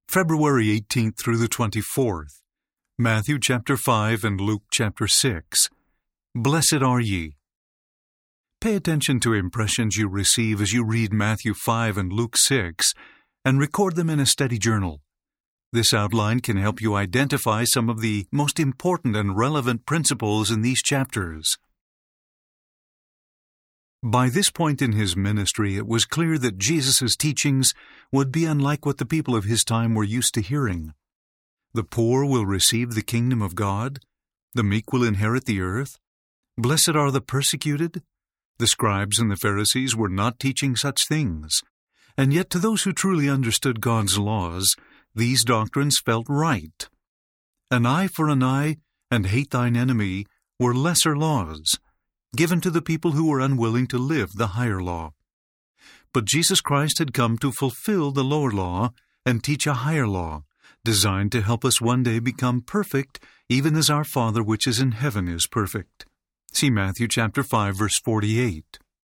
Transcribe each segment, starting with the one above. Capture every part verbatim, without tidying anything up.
February eighteenth through the twenty-fourth, Matthew chapter five and Luke chapter six. Blessed are ye. Pay attention to impressions you receive as you read Matthew five and Luke six, and record them in a study journal. This outline can help you identify some of the most important and relevant principles in these chapters. By this point in his ministry, it was clear that Jesus' teachings would be unlike what the people of his time were used to hearing. The poor will receive the kingdom of God. The meek will inherit the earth. Blessed are the persecuted. The scribes and the Pharisees were not teaching such things. And yet to those who truly understood God's laws, these doctrines felt right. An eye for an eye and hate thine enemy were lesser laws, given to the people who were unwilling to live the higher law. But Jesus Christ had come to fulfill the lower law and teach a higher law, designed to help us one day become perfect, even as our Father which is in heaven is perfect. See Matthew chapter five, verse forty-eight.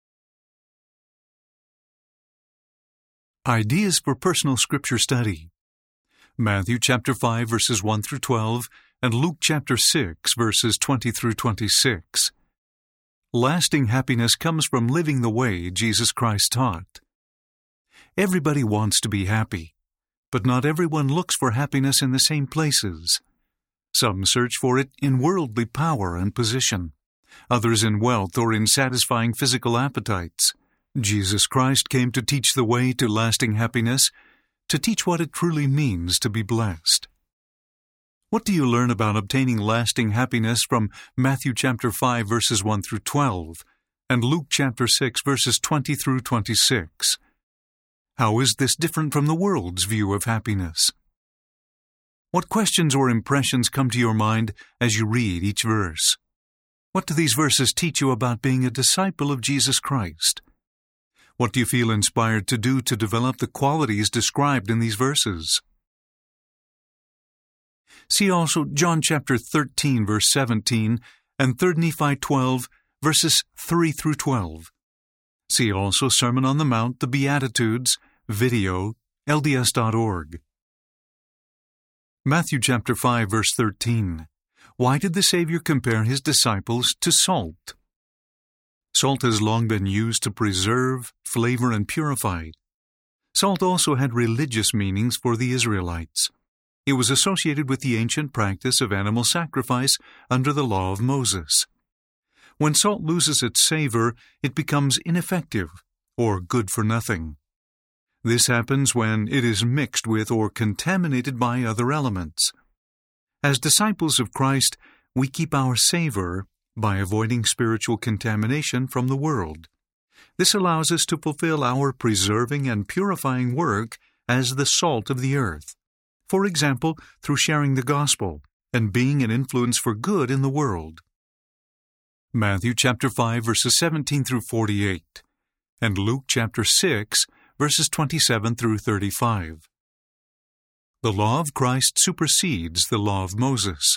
Ideas for personal scripture study. Matthew chapter five, verses one through twelve, and Luke chapter six, verses twenty through twenty-six. Lasting happiness comes from living the way Jesus Christ taught. Everybody wants to be happy, but not everyone looks for happiness in the same places. Some search for it in worldly power and position, others in wealth or in satisfying physical appetites. Jesus Christ came to teach the way to lasting happiness, to teach what it truly means to be blessed. What do you learn about obtaining lasting happiness from Matthew chapter five, verses one through twelve, and Luke chapter six, verses twenty through twenty-six? How is this different from the world's view of happiness? What questions or impressions come to your mind as you read each verse? What do these verses teach you about being a disciple of Jesus Christ? What do you feel inspired to do to develop the qualities described in these verses? See also John chapter thirteen, verse seventeen, and Third Nephi twelve, verses three through twelve. See also Sermon on the Mount, the Beatitudes, video, L D S dot org. Matthew chapter five, verse thirteen. Why did the Savior compare his disciples to salt? Salt has long been used to preserve, flavor, and purify. Salt also had religious meanings for the Israelites. It was associated with the ancient practice of animal sacrifice under the law of Moses. When salt loses its savor, it becomes ineffective, or good for nothing. This happens when it is mixed with or contaminated by other elements. As disciples of Christ, we keep our savor by avoiding spiritual contamination from the world. This allows us to fulfill our preserving and purifying work as the salt of the earth. For example, through sharing the gospel and being an influence for good in the world. Matthew chapter five, verses seventeen through forty-eight, and Luke chapter six, verses twenty-seven through thirty-five. The law of Christ supersedes the law of Moses.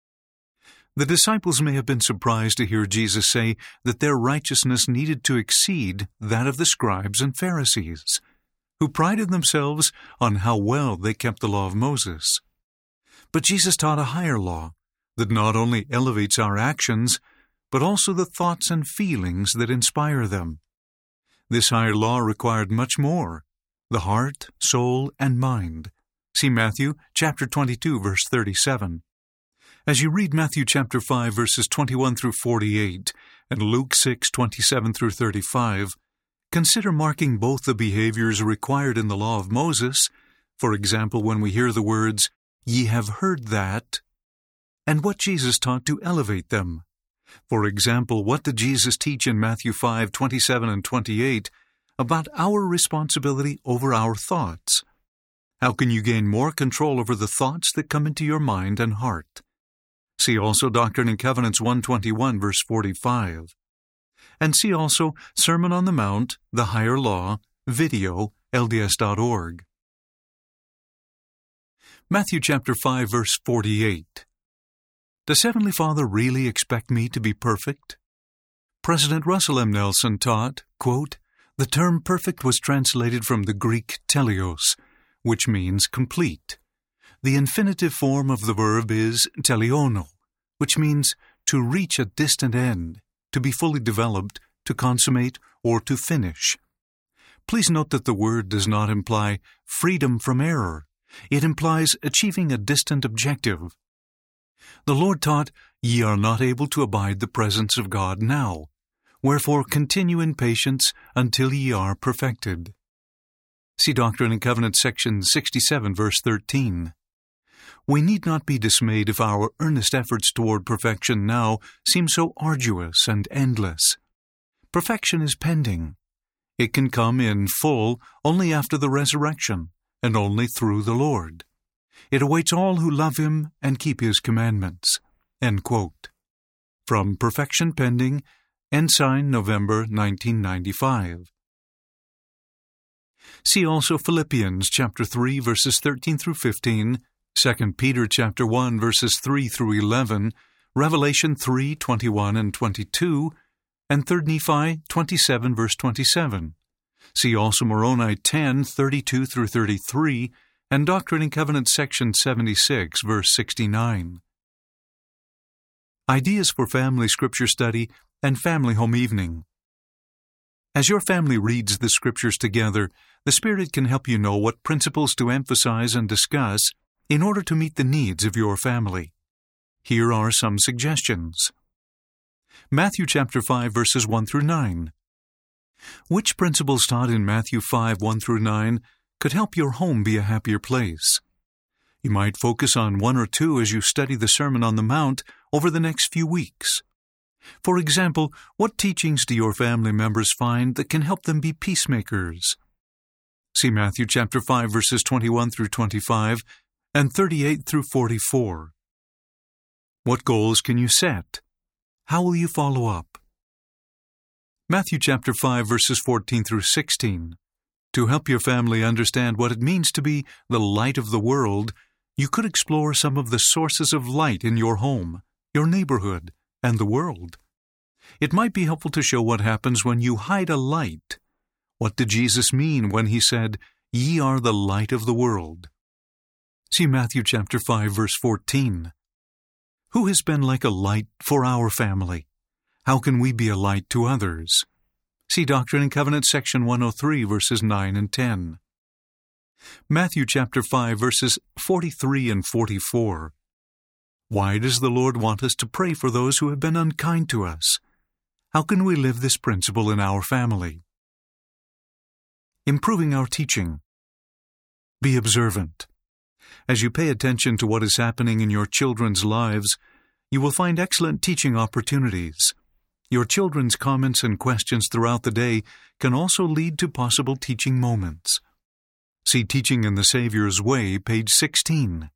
The disciples may have been surprised to hear Jesus say that their righteousness needed to exceed that of the scribes and Pharisees, who prided themselves on how well they kept the law of Moses. But Jesus taught a higher law that not only elevates our actions, but also the thoughts and feelings that inspire them. This higher law required much more: the heart, soul, and mind. See Matthew chapter twenty-two, verse thirty-seven. As you read Matthew chapter five, verses twenty-one through forty-eight, and Luke six, twenty-seven through thirty-five, consider marking both the behaviors required in the law of Moses, for example, when we hear the words, "Ye have heard that," and what Jesus taught to elevate them. For example, what did Jesus teach in Matthew five, twenty-seven and twenty-eight about our responsibility over our thoughts? How can you gain more control over the thoughts that come into your mind and heart? See also Doctrine and Covenants one twenty-one, verse forty-five. And see also Sermon on the Mount, the Higher Law, video, L D S dot org. Matthew chapter five, verse forty-eight. Does Heavenly Father really expect me to be perfect? President Russell M. Nelson taught, quote, "The term perfect was translated from the Greek teleos, which means complete. The infinitive form of the verb is teliono, which means to reach a distant end, to be fully developed, to consummate, or to finish. Please note that the word does not imply freedom from error. It implies achieving a distant objective. The Lord taught, "Ye are not able to abide the presence of God now. Wherefore continue in patience until ye are perfected." See Doctrine and Covenants, section sixty-seven, verse thirteen. We need not be dismayed if our earnest efforts toward perfection now seem so arduous and endless. Perfection is pending. It can come in full only after the resurrection, and only through the Lord. It awaits all who love Him and keep His commandments. End quote. From Perfection Pending, Ensign, November nineteen ninety-five. See also Philippians chapter three, verses thirteen through fifteen, Second Peter chapter one, verses three through eleven, Revelation three, twenty-one and twenty-two, and Third Nephi twenty-seven, verse twenty-seven. See also Moroni ten, thirty-two through thirty-three, and Doctrine and Covenants section seventy-six, verse sixty-nine. Ideas for Family Scripture Study and Family Home Evening. As your family reads the Scriptures together, the Spirit can help you know what principles to emphasize and discuss in order to meet the needs of your family. Here are some suggestions. Matthew chapter five, verses one through nine. Which principles taught in Matthew five, one through nine could help your home be a happier place? You might focus on one or two as you study the Sermon on the Mount over the next few weeks. For example, what teachings do your family members find that can help them be peacemakers? See Matthew chapter five, verses twenty-one through twenty-five, and thirty-eight through forty-four. What goals can you set? How will you follow up? Matthew chapter five, verses fourteen through sixteen. To help your family understand what it means to be the light of the world, you could explore some of the sources of light in your home, your neighborhood, and the world. It might be helpful to show what happens when you hide a light. What did Jesus mean when He said, "Ye are the light of the world"? See Matthew chapter five, verse fourteen. Who has been like a light for our family? How can we be a light to others? See Doctrine and Covenants section one oh three, verses nine and ten. Matthew chapter five, verses forty-three and forty-four. Why does the Lord want us to pray for those who have been unkind to us? How can we live this principle in our family? Improving our teaching. Be observant. As you pay attention to what is happening in your children's lives, you will find excellent teaching opportunities. Your children's comments and questions throughout the day can also lead to possible teaching moments. See Teaching in the Savior's Way, page sixteen.